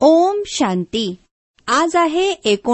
ओम शांती. आज आहे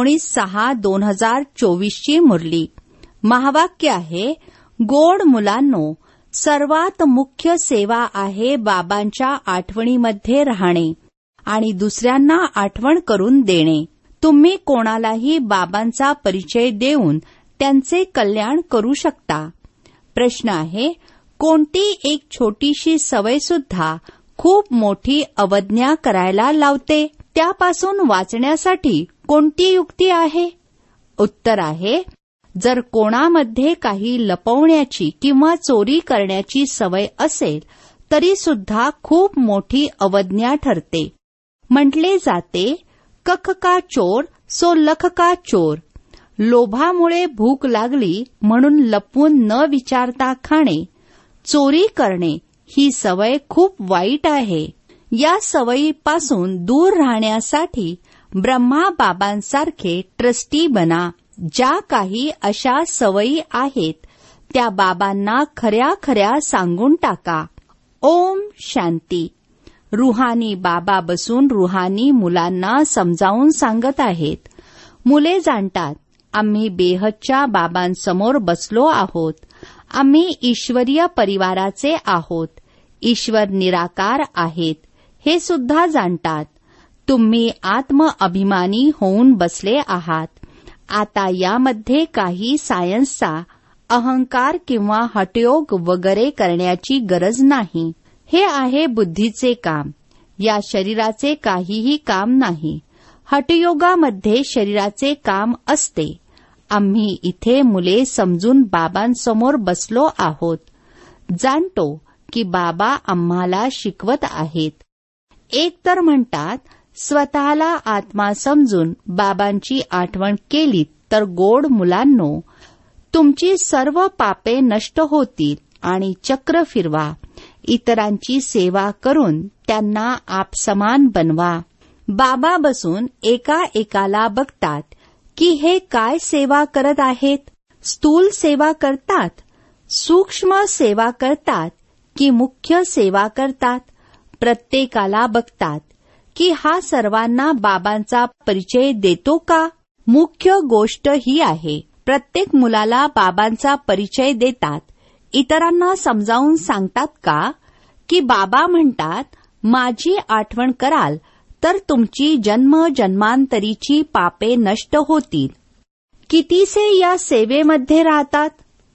19/6/2024 ची मुरली. महावाक्य आहे, गोड मुलांनो, सर्वात मुख्य सेवा आहे बाबांच्या आठवणीमध्ये राहणे आणि दुसऱ्यांना आठवण करून देणे. तुम्ही कोणालाही बाबांचा परिचय देऊन त्यांचे कल्याण करू शकता. प्रश्न आहे, कोणती एक छोटीशी सवय सुद्धा खूप मोठी अवज्ञा करायला लावते? त्यापासून वाचण्यासाठी कोणती युक्ती आहे? उत्तर आहे, जर कोणामध्ये काही लपवण्याची किंवा चोरी करण्याची सवय असेल तरी सुद्धा खूप मोठी अवज्ञा ठरते. म्हटले जाते, कख का चोर सो लख का चोर. लोभामुळे भूक लागली म्हणून लपवून न विचारता खाणे, चोरी करणे ही सवय खूप वाईट आहे. या सवयीपासून दूर राहण्यासाठी ब्रह्मा बाबांसारखे ट्रस्टी बना. ज्या काही अशा सवयी आहेत त्या बाबांना खऱ्या खऱ्या सांगून टाका. ओम शांती. रुहानी बाबा बसून रुहानी मुलांना समजावून सांगत आहेत. मुले जाणतात, आम्ही बेहदच्या बाबांसमोर बसलो आहोत. आम्ही ईश्वरीय परिवाराचे आहोत. ईश्वर निराकार आहेत हे सुद्धा जाणतात. तुम्ही आत्मअभिमानी होऊन बसले आहात. आता यामध्ये काही सायन्सचा अहंकार किंवा हठयोग वगैरे करण्याची गरज नाही. हे आहे बुद्धीचे काम. या शरीराचे काहीही काम नाही. हठयोगामध्ये शरीराचे काम असते. आम्ही इथे मुले समजून बाबांसमोर बसलो आहोत. जाणतो की बाबा आम्हाला शिकवत आहेत. एक तर म्हणतात, स्वतःला आत्मा समजून बाबांची आठवण केली तर गोड मुलांनो, तुमची सर्व पापे नष्ट होतील आणि चक्र फिरवा. इतरांची सेवा करून त्यांना आपसमान बनवा. बाबा बसून एका एकाला बघतात की हे काय सेवा करत आहेत. स्थूल सेवा करतात, सूक्ष्म सेवा करतात की मुख्य सेवा करतात. प्रत्येकाला बघतात की हा सर्वांना बाबांचा परिचय देतो का. मुख्य गोष्ट ही आहे, प्रत्येक मुलाला बाबांचा परिचय देतात. इतरांना समजावून सांगतात का की बाबा म्हणतात, माझी आठवण कराल तर तुमची जन्मजन्मांतरीची पापे नष्ट होतील. कितीसे या सेवेमध्ये राहतात.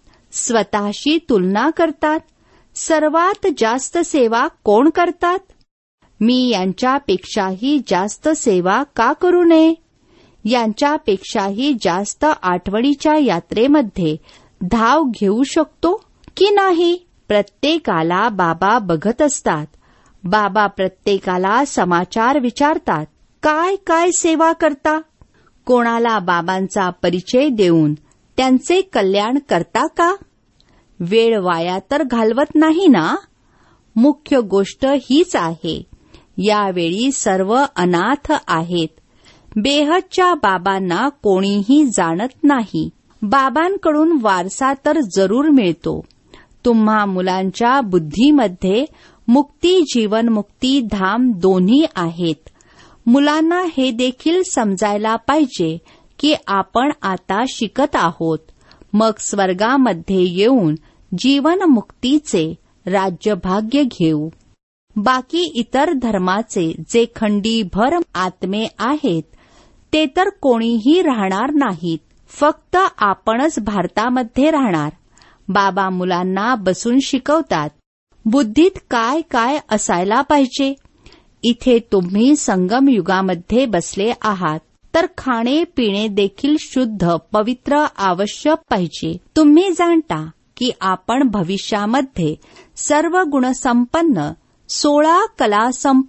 स्वतःशी तुलना करतात. सर्वात जास्त सेवा कोण करतात. मी यांच्यापेक्षाही जास्त सेवा का करू नये. यांच्यापेक्षाही जास्त आठवणीच्या यात्रेमध्ये धाव घेऊ शकतो की नाही. प्रत्येकाला बाबा बघत असतात. बाबा प्रत्येकाला समाचार विचारतात, काय काय सेवा करता. कोणाला बाबांचा परिचय देऊन त्यांचे कल्याण करता का. वेळ वाया तर घालवत नाही ना. मुख्य गोष्ट हीच आहे. यावेळी सर्व अनाथ आहेत. बेहदच्या बाबांना कोणीही जाणत नाही. बाबांकडून वारसा तर जरूर मिळतो. तुम्हा मुलांच्या बुद्धीमध्ये मुक्ती, जीवनमुक्ती, धाम दोन्ही आहेत. मुलांना हे देखील समजायला पाहिजे की आपण आता शिकत आहोत. मग स्वर्गामध्ये येऊन जीवनमुक्तीचे राज्यभाग्य घेऊ. बाकी इतर धर्माचे जे खंडीभर आत्मे आहेत ते तर कोणीही राहणार नाहीत. फक्त आपणच भारतामध्ये राहणार. बाबा मुलांना बसून शिकवतात, बुद्धीत काय काय असायला पाहिजे. इथे तुम्ही संगम युगामध्ये बसले आहात तर खाणे पिणे देखील शुद्ध पवित्र आवश्यक पाहिजे. तुम्ही जाणता की आपण भविष्यामध्ये सर्व गुणसंपन्न 16 कला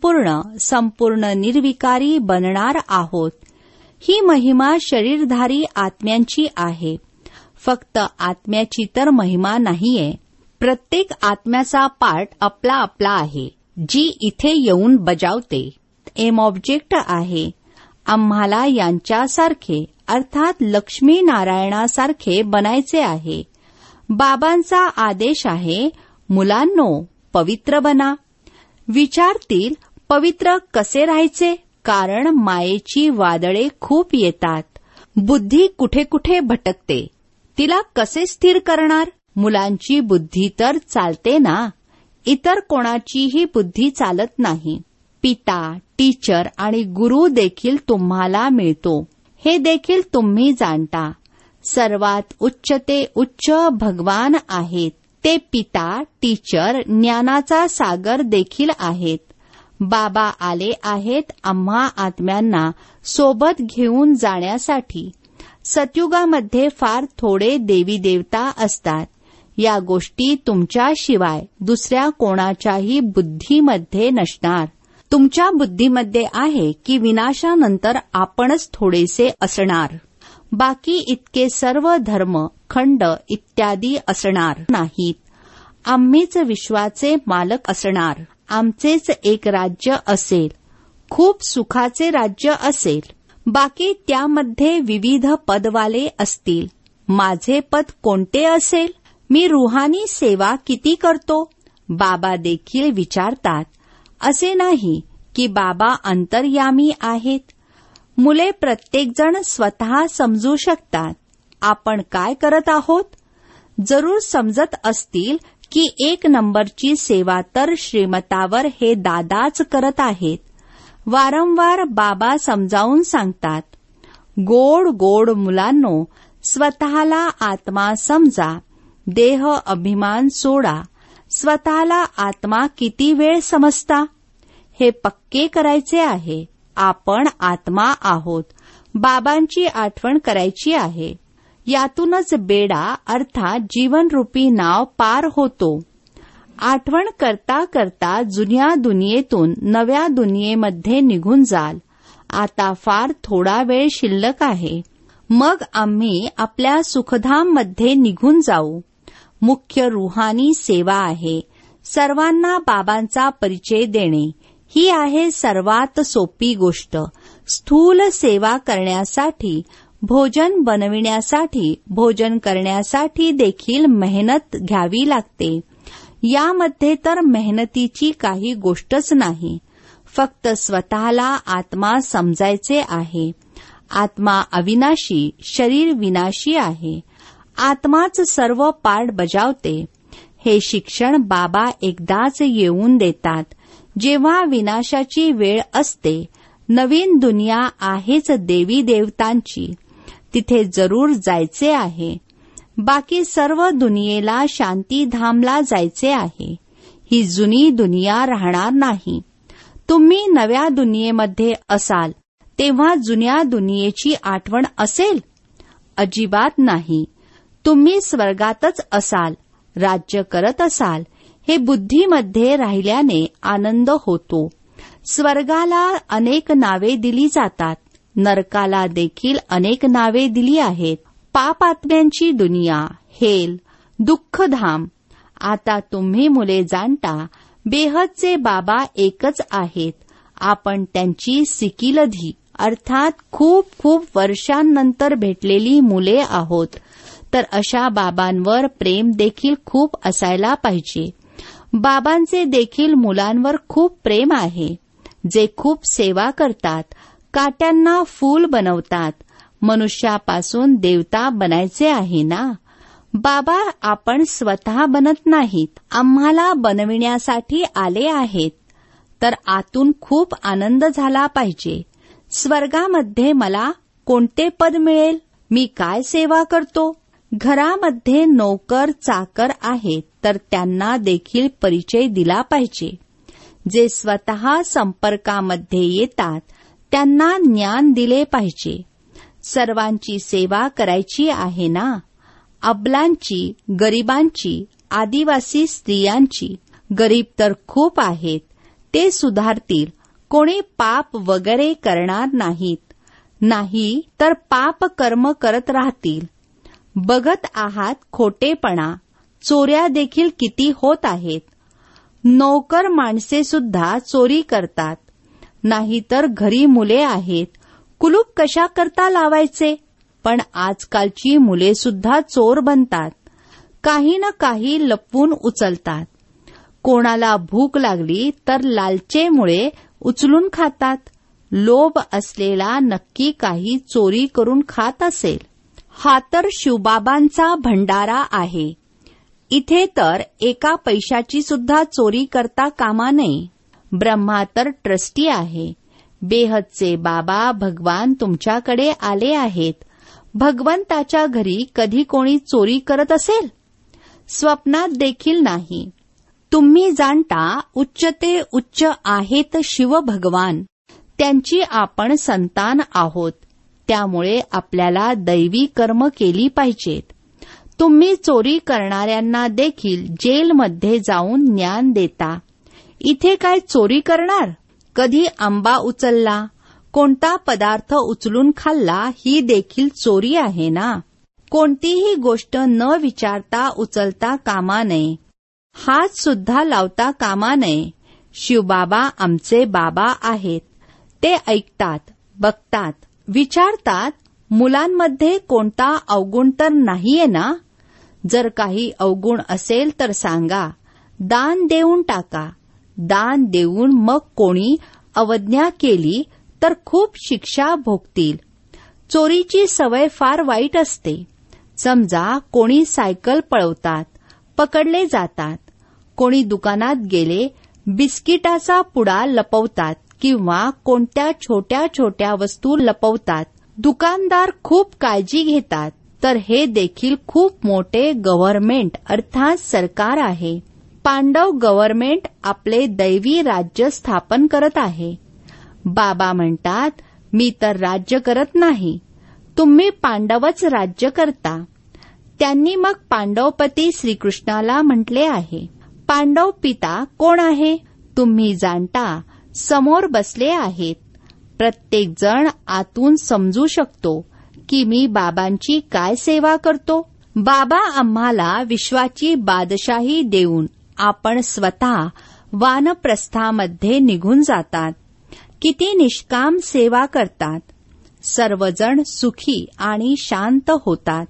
संपूर्ण निर्विकारी बनणार आहोत. ही महिमा शरीरधारी आत्म्यांची आहे. फक्त आत्म्याची तर महिमा नाहीये. प्रत्येक आत्म्याचा पार्ट आपला आपला आहे, जी इथे येऊन बजावते. एम ऑब्जेक्ट आहे. आम्हाला यांच्यासारखे अर्थात लक्ष्मी नारायणासारखे बनायचे आहे. बाबांचा आदेश आहे, मुलांनो पवित्र बना. विचारतील, पवित्र कसे राहायचे. कारण मायेची वादळे खूप येतात. बुद्धी कुठे कुठे भटकते. तिला कसे स्थिर करणार? मुलांची बुद्धी तर चालते ना, इतर कोणाचीही बुद्धी चालत नाही. पिता, टीचर आणि गुरु देखील तुम्हाला मिळतो, हे देखील तुम्ही जाणता. सर्वात उच्च ते उच्च भगवान आहेत. ते पिता, टीचर, ज्ञानाचा सागर देखील आहेत. बाबा आले आहेत आम्हा आत्म्यांना सोबत घेऊन जाण्यासाठी. सतयुगामध्ये फार थोडे देवी देवता असतात. या गोष्टी तुमच्याशिवाय दुसऱ्या कोणाच्याही बुद्धीमध्ये नसणार. तुमच्या बुद्धीमध्ये आहे की विनाशानंतर आपणच थोडेसे असणार, बाकी इतके सर्व धर्म, खंड इत्यादी असणार नाहीत. आम्हीच विश्वाचे मालक असणार. आमचेच एक राज्य असेल, खूप सुखाचे राज्य असेल. बाकी त्यामध्ये विविध पदवाले असतील. माझे पद कोणते असेल? मी रुहानी सेवा किती करतो? बाबा देखील विचारतात. असे नाही की बाबा अंतर्यामी आहेत. मुले प्रत्येकजण स्वतः समजू शकतात आपण काय करत आहोत. जरूर समजत असतील की 1 नंबरची सेवा तर श्रीमतावर हे दादाच करत आहेत. वारंवार बाबा समजावून सांगतात, गोड गोड मुलांनो, स्वतःला आत्मा समजा, देह अभिमान सोडा. स्वतःला आत्मा किती वेळ समजता? हे पक्के करायचे आहे. आपण आत्मा आहोत. बाबांची आठवण करायची आहे. यातूनच बेडा अर्थात जीवनरूपी नाव पार होतो. आठवण करता करता जुन्या दुनियेतून नव्या दुनियेमध्ये निघून जाल. आता फार थोडा वेळ शिल्लक आहे. मग आम्ही आपल्या सुखधाममध्ये निघून जाऊ. मुख्य रुहानी सेवा आहे. सर्वांना बाबांचा परिचय देणे ही आहे सर्वात सोपी गोष्ट. स्थूल सेवा करण्यासाठी, भोजन बनविण्यासाठी, भोजन करण्यासाठी देखील मेहनत घ्यावी लागते. यामध्ये तर मेहनतीची काही गोष्टच नाही. फक्त स्वतःला आत्मा समजायचे आहे. आत्मा अविनाशी, शरीर विनाशी आहे. आत्माच सर्व पार्ट बजावते. हे शिक्षण बाबा एकदाच येऊन देतात. जेव्हा विनाशाची वेळ असते, नवीन दुनिया आहेच देवी देवतांची, तिथे जरूर जायचे आहे. बाकी सर्व दुनियेला शांतीधामला जायचे आहे. ही जुनी दुनिया राहणार नाही. तुम्ही नव्या दुनियेमध्ये असाल तेव्हा जुन्या दुनियेची आठवण असेल? अजिबात नाही. तुम्ही स्वर्गातच असाल, राज्य करत असाल. हे बुद्धीमध्ये राहिल्याने आनंद होतो. स्वर्गाला अनेक नावे दिली जातात. नरकाला देखील अनेक नावे दिली आहेत. पापात्म्यांची दुनिया, हेल, दुःखधाम. आता तुम्ही मुले जाणता, बेहदचे बाबा एकच आहेत. आपण त्यांची सिकिलधी अर्थात खूप खूप वर्षांनंतर भेटलेली मुले आहोत. तर अशा बाबांवर प्रेम देखील खूप असायला पाहिजे. बाबांचे देखील मुलांवर खूप प्रेम आहे. जे खूप सेवा करतात, काट्यांना फूल बनवतात. मनुष्यापासून देवता बनायचे आहे ना. बाबा आपण स्वतः बनत नाहीत, आम्हाला बनविण्यासाठी आले आहेत. तर आतून खूप आनंद झाला पाहिजे. स्वर्गामध्ये मला कोणते पद मिळेल? मी काय सेवा करतो? घरामध्ये नोकर चाकर आहेत तर त्यांना देखील परिचय दिला पाहिजे. जे स्वतः संपर्कामध्ये येतात त्यांना ज्ञान दिले पाहिजे. सर्वांची सेवा करायची आहे ना. अबलांची, गरिबांची, आदिवासी स्त्रियांची. गरीब तर खूप आहेत, ते सुधारतील. कोणी पाप वगैरे करणार नाहीत. नाही तर पाप कर्म करत राहतील. बघत आहात खोटेपणा, चोऱ्या देखील किती होत आहेत. नोकर माणसे सुद्धा चोरी करतात. नाहीतर घरी मुले आहेत, कुलूप कशा करता लावायचे? पण आजकालची मुले सुद्धा चोर बनतात. काही न काही लपवून उचलतात. कोणाला भूक लागली तर लालचेमुळे उचलून खातात. लोभ असलेला नक्की काही चोरी करून खात असेल. हा तर शिवबाबांचा भंडारा आहे. इथे तर एका पैशाची सुद्धा चोरी करता कामा नये. ब्रह्मा तर ट्रस्टी आहे. बेहदचे बाबा भगवान तुमच्याकडे आले आहेत. भगवंताच्या घरी कधी कोणी चोरी करत असेल? स्वप्नात देखील नाही. तुम्ही जाणता उच्च ते उच्च आहेत शिव भगवान. त्यांची आपण संतान आहोत. त्यामुळे आपल्याला दैवी कर्म केली पाहिजेत. तुम्ही चोरी करणाऱ्यांना देखील जेलमध्ये जाऊन ज्ञान देता. इथे काय चोरी करणार? कधी आंबा उचलला, कोणता पदार्थ उचलून खाल्ला ही देखील चोरी आहे ना. कोणतीही गोष्ट न विचारता उचलता कामा नये. हात सुद्धा लावता कामा नये. शिवबाबा आमचे बाबा आहेत. ते ऐकतात, बघतात, विचारतात. मुलांमध्ये कोणता अवगुण तर नाहीये ना? जर काही अवगुण असेल तर सांगा. दान देऊन टाका. दान देऊन मग कोणी अवज्ञा केली तर खूप शिक्षा भोगतील. चोरीची सवय फार वाईट असते. समजा कोणी सायकल पळवतात, पकडले जातात. कोणी दुकानात गेले, बिस्किटाचा पुडा लपवतात किंवा कोणत्या छोट्या छोट्या वस्तू लपवतात. दुकानदार खूप काळजी घेतात. तर हे देखील खूप मोठे गव्हर्नमेंट अर्थात सरकार आहे. पांडव गव्हर्नमेंट आपले दैवी राज्य स्थापन करत आहे. बाबा म्हणतात, मी तर राज्य करत नाही. तुम्ही पांडवच राज्य करता. त्यांनी मग पांडवपती श्रीकृष्णाला म्हटले आहे. पांडव पिता कोण आहे? तुम्ही जाणता, समोर बसले आहेत. प्रत्येक जण आतून समजू शकतो की मी बाबांची काय सेवा करतो. बाबा आम्हाला विश्वाची बादशाही देऊन आपण स्वतः वानप्रस्थामध्ये निघून जातात. किती निष्काम सेवा करतात. सर्वजण सुखी आणि शांत होतात.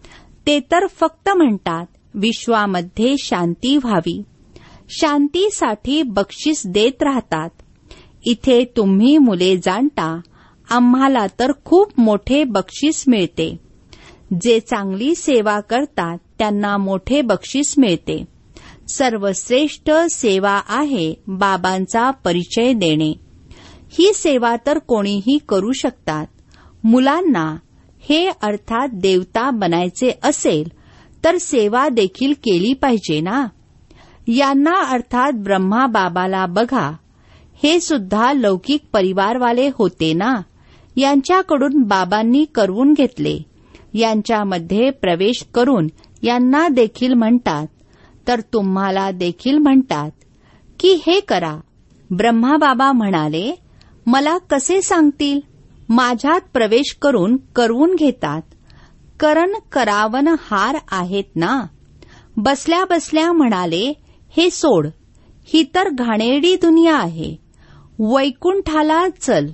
ते तर फक्त म्हणतात विश्वामध्ये शांती व्हावी. शांतीसाठी बक्षीस देत राहतात. इथे तुम्ही मुले जाणता, आम्हाला तर खूप मोठे बक्षीस मिळते. जे चांगली सेवा करतात त्यांना मोठे बक्षीस मिळते. सर्वश्रेष्ठ सेवा आहे बाबांचा परिचय देणे. ही सेवा तर कोणीही करू शकतात. मुलांना हे अर्थात देवता बनायचे असेल तर सेवा देखील केली पाहिजे ना. यांना अर्थात ब्रह्मा बाबाला बघा. हे सुद्धा लौकिक परिवारवाले होते ना. यांच्याकडून बाबांनी करवून घेतले. यांच्यामध्ये प्रवेश करून यांना देखील म्हणतात. तर तुम्हाला देखील म्हणतात की हे करा. ब्रह्मा बाबा म्हणाले, मला कसे सांगतील? माझ्यात प्रवेश करून करवून घेतात. करण करावन हार आहेत ना. बसल्या बसल्या म्हणाले, हे सोड. ही तर घाणेरडी दुनिया आहे. वैकुंठाला चल.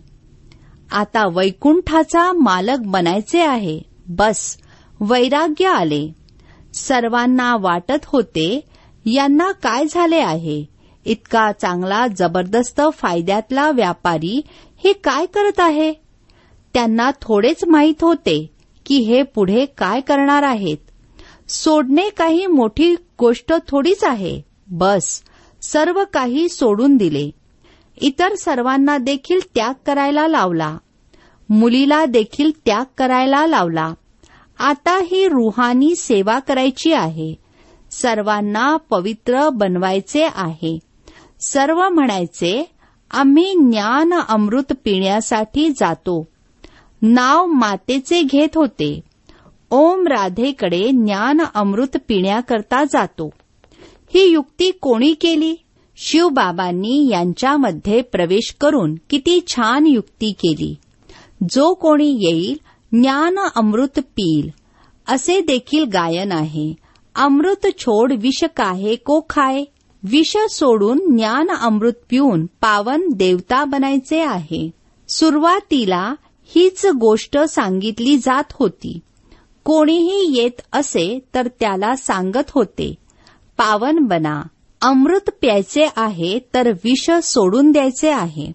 आता वैकुंठाचा मालक बनायचे आहे. बस वैराग्य आले. सर्वांना वाटत होते यांना काय झाले आहे. इतका चांगला जबरदस्त फायद्यातला व्यापारी हे काय करत आहे. त्यांना थोडेच माहीत होते की हे पुढे काय करणार आहेत. सोडणे काही मोठी गोष्ट थोडीच आहे. बस सर्व काही सोडून दिले. इतर सर्वांना देखील त्याग करायला लावला. मुलीला देखील त्याग करायला लावला. आता ही रुहानी सेवा करायची आहे. सर्वांना पवित्र बनवायचे आहे. सर्व म्हणायचे, आम्ही ज्ञान अमृत पिण्यासाठी जातो. नाव मातेचे घेत होते. ओम राधेकडे ज्ञान अमृत पिण्याकरता जातो. ही युक्ती कोणी केली? शिवबाबांनी यांच्यामध्ये प्रवेश करून किती छान युक्ती केली. जो कोणी येईल ज्ञान अमृत पील असे देखील गायन आहे. अमृत छोड विष काहे को खाए. विष सोडून ज्ञान अमृत पिऊन पावन देवता बनायचे आहे. सुरुवातीला हीच गोष्ट सांगितली जात होती. कोणीही येत असे तर त्याला सांगत होते, पावन बना. अमृत प्यायचे आहे तर विष सोडून द्यायचे आहे.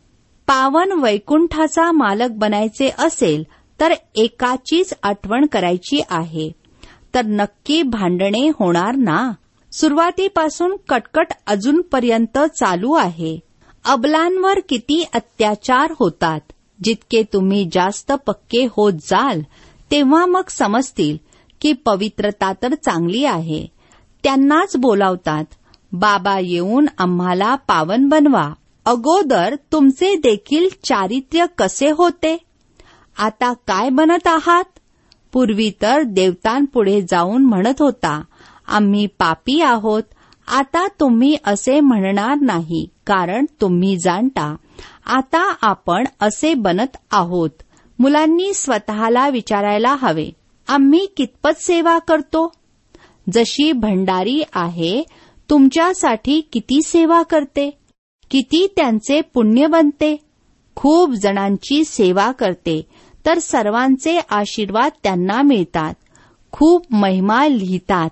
पावन वैकुंठाचा मालक बनायचे असेल तर एकाचीच आठवण करायची आहे, तर नक्की भांडणे होणार ना. सुरुवातीपासून कटकट अजूनपर्यंत चालू आहे. अबलांवर किती अत्याचार होतात. जितके तुम्ही जास्त पक्के होत जाल तेव्हा मग समजतील की पवित्रता तर चांगली आहे. त्यांनाच बोलावतात, बाबा येऊन आम्हाला पावन बनवा. अगोदर तुमचे देखील चारित्र्य कसे होते, आता काय बनत आहात? पूर्वी तर देवतांपुढे जाऊन म्हणत होता, आम्ही पापी आहोत. आता तुम्ही असे म्हणणार नाही, कारण तुम्ही जाणता आता आपण असे बनत आहोत. मुलांनी स्वतःला विचारायला हवे, आम्ही कितपत सेवा करतो? जशी भंडारी आहे तुमच्यासाठी किती सेवा करते, किती त्यांचे पुण्य बनते. खूप जणांची सेवा करते तर सर्वांचे आशीर्वाद त्यांना मिळतात. खूप महिमा लिहितात.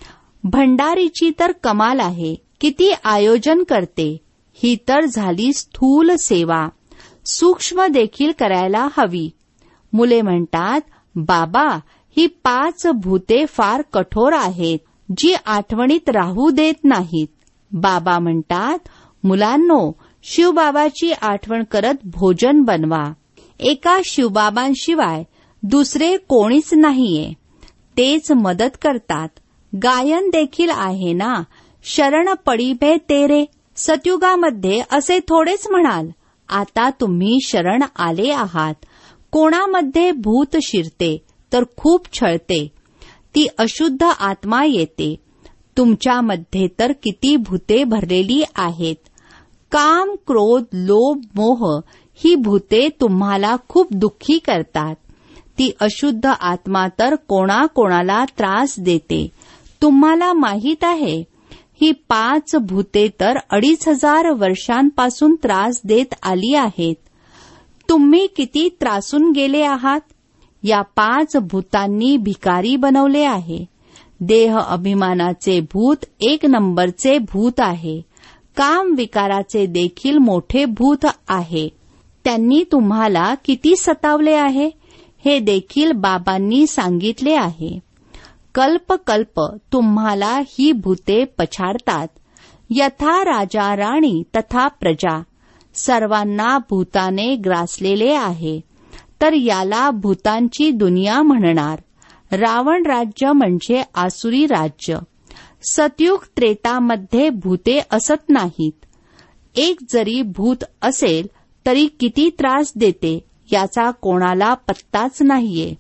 भंडारीची तर कमाल आहे, किती आयोजन करते. ही तर झाली स्थूल सेवा. सूक्ष्म देखील करायला हवी. मुले म्हणतात, बाबा ही 5 भूते फार कठोर आहेत, जी आठवणीत राहू देत नाहीत. बाबा म्हणतात, मुलांनो, शिवबाबाची आठवण करत भोजन बनवा. एका शिवबाबांशिवाय दुसरे कोणीच नाहीये. तेच मदत करतात. गायन देखील आहे ना, शरण पडी भे तेरे. सतयुगामध्ये असे थोडेच म्हणाल. आता तुम्ही शरण आले आहात. कोणामध्ये भूत शिरते तर खूप छळते. ती अशुद्ध आत्मा येते. तुमच्यामध्ये तर किती भूते भरलेली आहेत. काम, क्रोध, लोभ, मोह ही भूते तुम्हाला खूप दुःखी करतात. ती अशुद्ध आत्मा तर कोणाकोणाला त्रास देते. तुम्हाला माहीत आहे, ही 5 भूते तर 2500 वर्षांपासून त्रास देत आली आहेत. तुम्ही किती त्रासून गेले आहात. या 5 भूतांनी भिकारी बनवले आहे. देह अभिमानाचे भूत 1 नंबरचे भूत आहे. काम विकाराचे देखील मोठे भूत आहे. त्यांनी तुम्हाला किती सतावले आहे हे देखील बाबांनी सांगितले आहे. कल्प कल्प तुम्हाला ही भूते पछाडतात. यथा राजा राणी तथा प्रजा. सर्वांना भूताने ग्रासलेले आहे, तर याला भूतांची दुनिया म्हणणार. रावण राज्य म्हणजे आसुरी राज्य. सतयुग त्रेतामध्ये भूते असत नाहीत. एक जरी भूत असेल तरी किती त्रास देते याचा कोणाला पत्ताच नाहीये.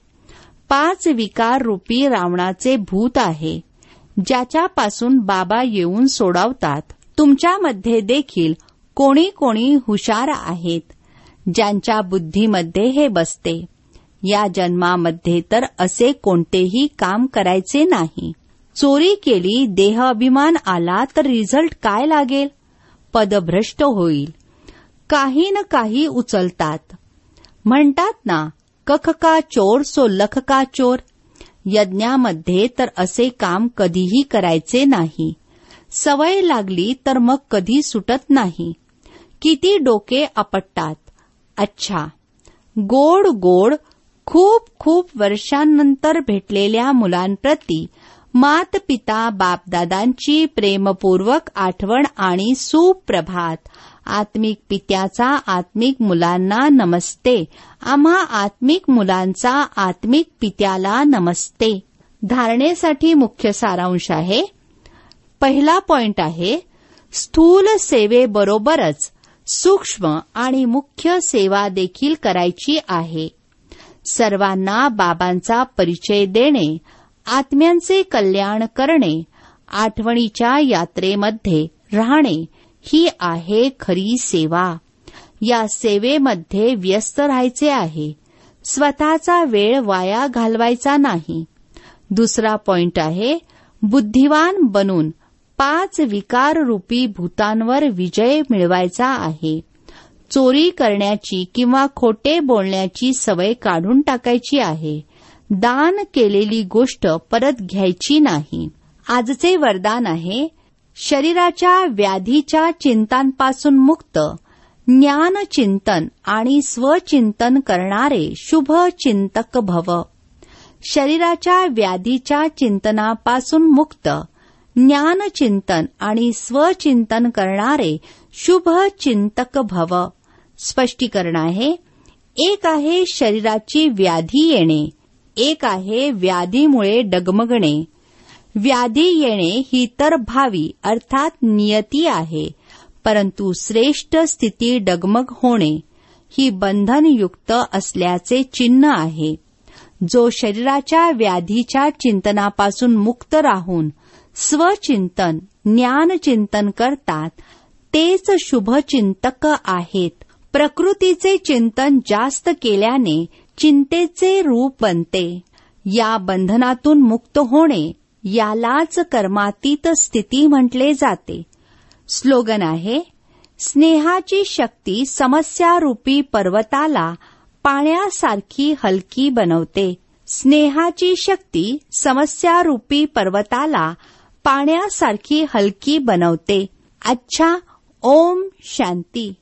5 विकार रूपी रावणाचे भूत आहे, ज्याच्यापासून बाबा येऊन सोडवतात. तुमच्यामध्ये देखील कोणी कोणी हुशार आहेत, ज्यांच्या बुद्धीमध्ये हे बसते. या जन्मामध्ये तर असे कोणतेही काम करायचे नाही. चोरी केली, देह अभिमान आला तर रिझल्ट काय लागेल? पदभ्रष्ट होईल. काही न काही उचलतात. म्हणतात ना, कख का चोर सो लख का चोर. यज्ञामध्ये तर असे काम कधीही करायचे नाही. सवय लागली तर मग कधी सुटत नाही. किती डोके आपटतात. अच्छा, गोड गोड खूप खूप वर्षांनंतर भेटलेल्या मुलांप्रती मात पिता बापदादांची प्रेमपूर्वक आठवण आणि सुप्रभात. आत्मिक पित्याचा आत्मिक मुलांना नमस्ते. आम्हा आत्मिक मुलांचा आत्मिक पित्याला नमस्ते. धारणेसाठी मुख्य सारांश आहे. पहिला पॉइंट आहे, स्थूल सेवेबरोबरच सूक्ष्म आणि मुख्य सेवा देखील करायची आहे. सर्वांना बाबांचा परिचय देणे, आत्म्यांचे कल्याण करणे, आठवणीच्या यात्रेमध्ये राहणे ही आहे खरी सेवा. या सेवेमध्ये व्यस्त राहायचे आहे. स्वतःचा वेळ वाया घालवायचा नाही. दुसरा पॉइंट आहे, बुद्धिवान बनून 5 विकार रूपी भूतांवर विजय मिळवायचा आहे. चोरी करण्याची किंवा खोटे बोलण्याची सवय काढून टाकायची आहे. दान केलेली गोष्ट परत घ्यायची नाही. आजचे वरदान आहे, शरीराच्या व्याधीच्या चिंतांपासून मुक्त, ज्ञानचिंतन आणि स्वचिंतन करणारे शुभ चिंतक भव. शरीराच्या व्याधीच्या चिंतनापासून मुक्त, ज्ञानचिंतन आणि स्वचिंतन करणारे शुभ चिंतक भव. स्पष्टीकरण आहे, एक आहे शरीराची व्याधी येणे, एक आहे व्याधीमुळे डगमगणे. व्याधी येणे ही तर भावी अर्थात नियती आहे, परंतु श्रेष्ठ स्थिती डगमग होणे ही बंधनयुक्त असल्याचे चिन्ह आहे. जो शरीराच्या व्याधीच्या चिंतनापासून मुक्त राहून स्वचिंतन ज्ञानचिंतन करतात तेच शुभचिंतक आहेत. प्रकृतीचे चिंतन जास्त केल्याने चिंतेचे रूप बनते. या बंधनातून मुक्त होणे यालाच कर्मातीत स्थिती म्हटले जाते. स्लोगन आहे, स्नेहाची शक्ती समस्यारूपी पर्वताला पाण्यासारखी हलकी बनवते. स्नेहाची शक्ती समस्यारूपी पर्वताला पाण्यासारखी हलकी बनवते. अच्छा, ओम शांती.